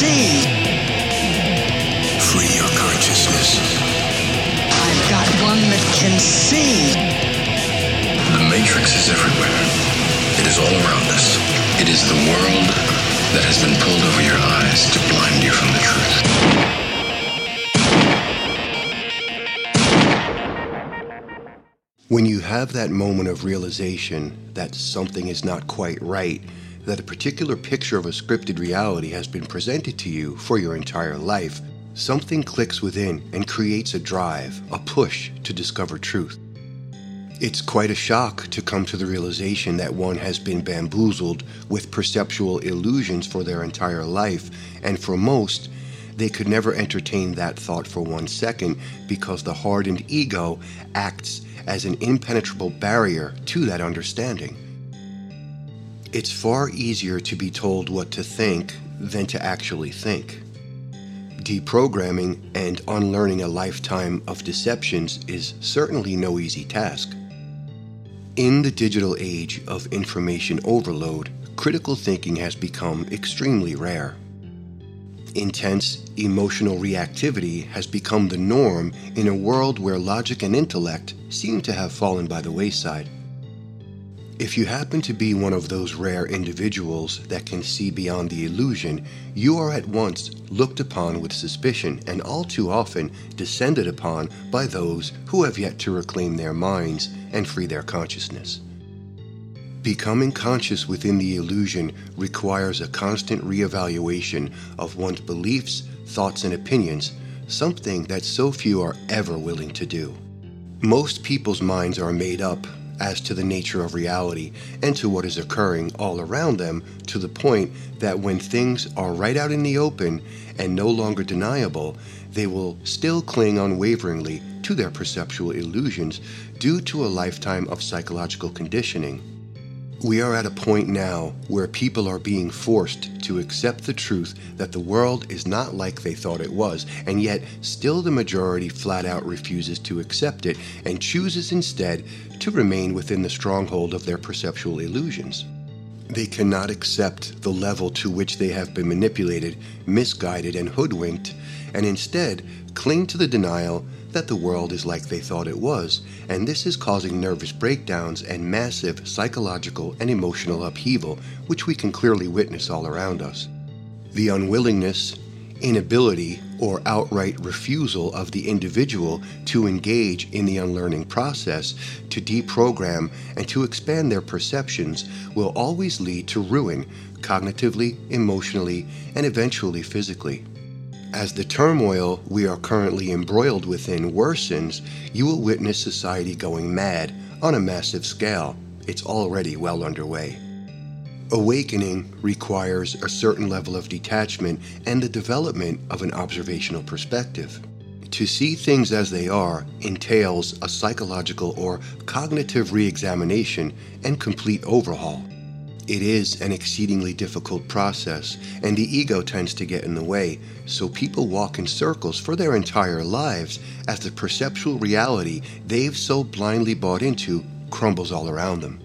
see. Free your consciousness. I've got one that can see. The Matrix is everywhere. It is all around us. It is the world that has been pulled over your eyes to blind you from the truth. When you have that moment of realization that something is not quite right, that a particular picture of a scripted reality has been presented to you for your entire life, something clicks within and creates a drive, a push to discover truth. It's quite a shock to come to the realization that one has been bamboozled with perceptual illusions for their entire life, and for most, they could never entertain that thought for 1 second because the hardened ego acts as an impenetrable barrier to that understanding. It's far easier to be told what to think than to actually think. Deprogramming and unlearning a lifetime of deceptions is certainly no easy task. In the digital age of information overload, critical thinking has become extremely rare. Intense emotional reactivity has become the norm in a world where logic and intellect seem to have fallen by the wayside. If you happen to be one of those rare individuals that can see beyond the illusion, you are at once looked upon with suspicion and all too often descended upon by those who have yet to reclaim their minds and free their consciousness. Becoming conscious within the illusion requires a constant reevaluation of one's beliefs, thoughts, and opinions, something that so few are ever willing to do. Most people's minds are made up as to the nature of reality and to what is occurring all around them, to the point that when things are right out in the open and no longer deniable, they will still cling unwaveringly to their perceptual illusions due to a lifetime of psychological conditioning. We are at a point now where people are being forced to accept the truth that the world is not like they thought it was, and yet still the majority flat out refuses to accept it and chooses instead to remain within the stronghold of their perceptual illusions. They cannot accept the level to which they have been manipulated, misguided, and hoodwinked, and instead cling to the denial that the world is like they thought it was, and this is causing nervous breakdowns and massive psychological and emotional upheaval, which we can clearly witness all around us. The unwillingness, inability, or outright refusal of the individual to engage in the unlearning process, to deprogram and to expand their perceptions will always lead to ruin, cognitively, emotionally, and eventually physically. As the turmoil we are currently embroiled within worsens, you will witness society going mad on a massive scale. It's already well underway. Awakening requires a certain level of detachment and the development of an observational perspective. To see things as they are entails a psychological or cognitive re-examination and complete overhaul. It is an exceedingly difficult process, and the ego tends to get in the way, so people walk in circles for their entire lives as the perceptual reality they've so blindly bought into crumbles all around them.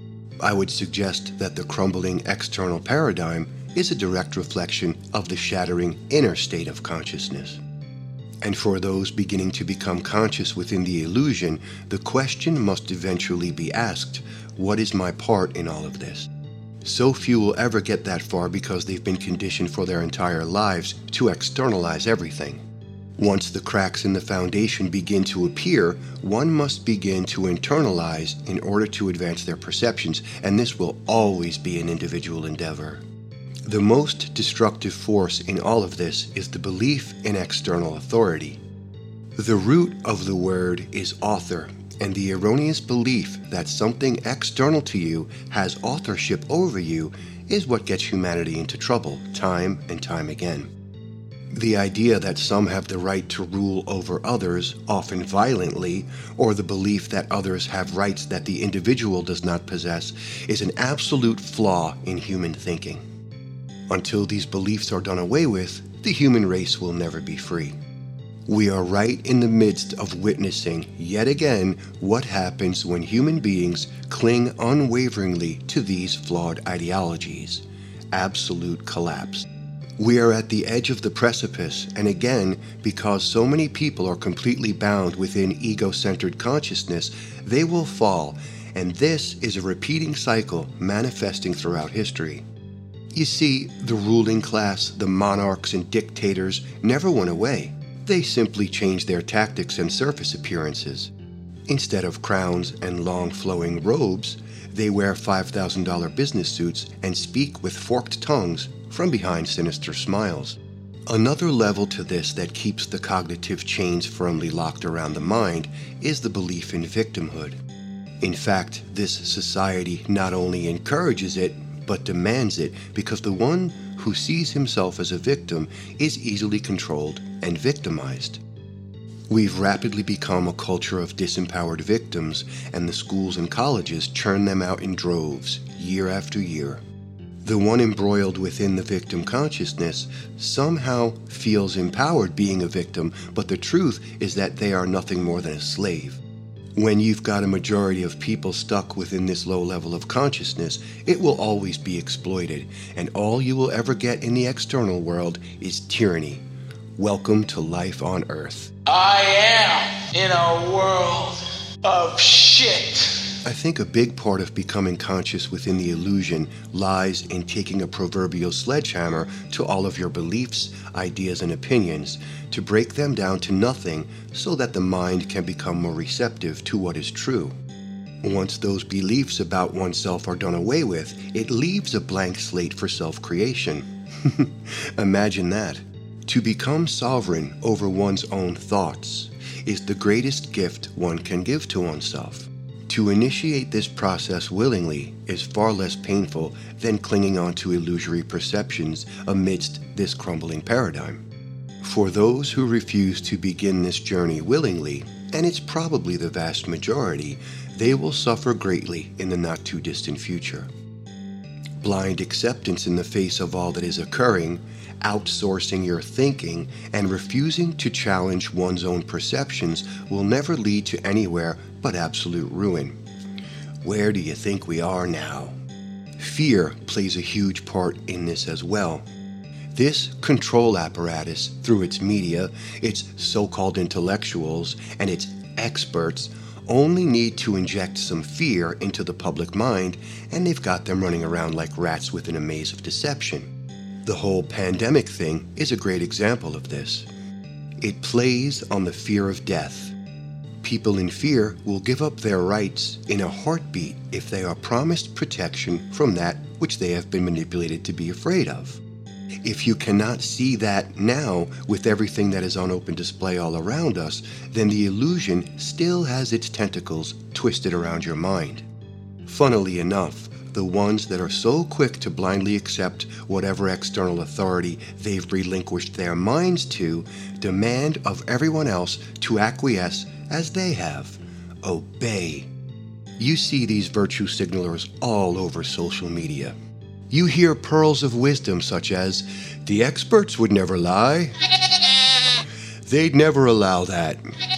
I would suggest that the crumbling external paradigm is a direct reflection of the shattering inner state of consciousness. And for those beginning to become conscious within the illusion, the question must eventually be asked, what is my part in all of this? So few will ever get that far because they've been conditioned for their entire lives to externalize everything. Once the cracks in the foundation begin to appear, one must begin to internalize in order to advance their perceptions, and this will always be an individual endeavor. The most destructive force in all of this is the belief in external authority. The root of the word is author, and the erroneous belief that something external to you has authorship over you is what gets humanity into trouble time and time again. The idea that some have the right to rule over others, often violently, or the belief that others have rights that the individual does not possess, is an absolute flaw in human thinking. Until these beliefs are done away with, the human race will never be free. We are right in the midst of witnessing, yet again, what happens when human beings cling unwaveringly to these flawed ideologies. Absolute collapse. We are at the edge of the precipice, and again, because so many people are completely bound within ego-centered consciousness, they will fall, and this is a repeating cycle manifesting throughout history. You see, the ruling class, the monarchs and dictators, never went away. They simply changed their tactics and surface appearances. Instead of crowns and long flowing robes, they wear $5,000 business suits and speak with forked tongues from behind sinister smiles. Another level to this that keeps the cognitive chains firmly locked around the mind is the belief in victimhood. In fact, this society not only encourages it, but demands it, because the one who sees himself as a victim is easily controlled and victimized. We've rapidly become a culture of disempowered victims, and the schools and colleges churn them out in droves, year after year. The one embroiled within the victim consciousness somehow feels empowered being a victim, but the truth is that they are nothing more than a slave. When you've got a majority of people stuck within this low level of consciousness, it will always be exploited, and all you will ever get in the external world is tyranny. Welcome to life on Earth. I am in a world of shit. I think a big part of becoming conscious within the illusion lies in taking a proverbial sledgehammer to all of your beliefs, ideas, and opinions, to break them down to nothing so that the mind can become more receptive to what is true. Once those beliefs about oneself are done away with, it leaves a blank slate for self-creation. Imagine that. To become sovereign over one's own thoughts is the greatest gift one can give to oneself. To initiate this process willingly is far less painful than clinging on to illusory perceptions amidst this crumbling paradigm. For those who refuse to begin this journey willingly, and it's probably the vast majority, they will suffer greatly in the not-too-distant future. Blind acceptance in the face of all that is occurring, outsourcing your thinking, and refusing to challenge one's own perceptions will never lead to anywhere but absolute ruin. Where do you think we are now? Fear plays a huge part in this as well. This control apparatus, through its media, its so-called intellectuals, and its experts, only need to inject some fear into the public mind, and they've got them running around like rats within a maze of deception. The whole pandemic thing is a great example of this. It plays on the fear of death. People in fear will give up their rights in a heartbeat if they are promised protection from that which they have been manipulated to be afraid of. If you cannot see that now with everything that is on open display all around us, then the illusion still has its tentacles twisted around your mind. Funnily enough, the ones that are so quick to blindly accept whatever external authority they've relinquished their minds to demand of everyone else to acquiesce as they have. Obey. You see these virtue signalers all over social media. You hear pearls of wisdom such as, "The experts would never lie. They'd never allow that.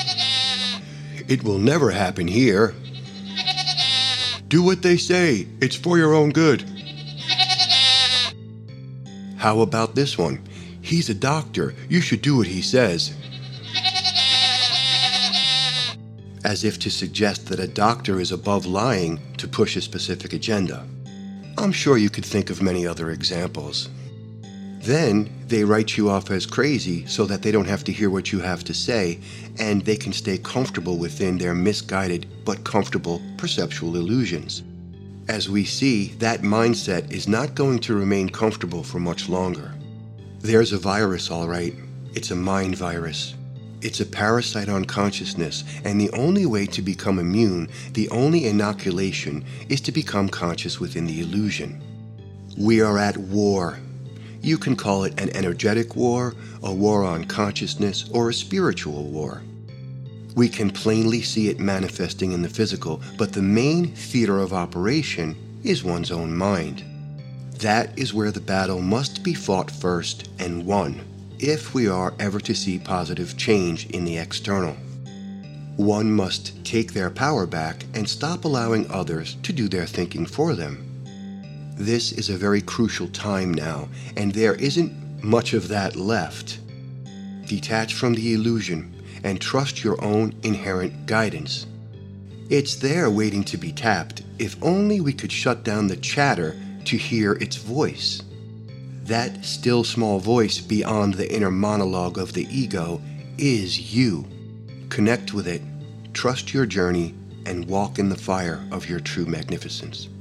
It will never happen here. Do what they say. It's for your own good." How about this one? "He's a doctor. You should do what he says." As if to suggest that a doctor is above lying to push a specific agenda. I'm sure you could think of many other examples. Then they write you off as crazy so that they don't have to hear what you have to say, and they can stay comfortable within their misguided but comfortable perceptual illusions. As we see, that mindset is not going to remain comfortable for much longer. There's a virus, all right. It's a mind virus. It's a parasite on consciousness, and the only way to become immune, the only inoculation, is to become conscious within the illusion. We are at war. You can call it an energetic war, a war on consciousness, or a spiritual war. We can plainly see it manifesting in the physical, but the main theater of operation is one's own mind. That is where the battle must be fought first and won, if we are ever to see positive change in the external. One must take their power back and stop allowing others to do their thinking for them. This is a very crucial time now, and there isn't much of that left. Detach from the illusion and trust your own inherent guidance. It's there waiting to be tapped, if only we could shut down the chatter to hear its voice. That still small voice beyond the inner monologue of the ego is you. Connect with it, trust your journey, and walk in the fire of your true magnificence.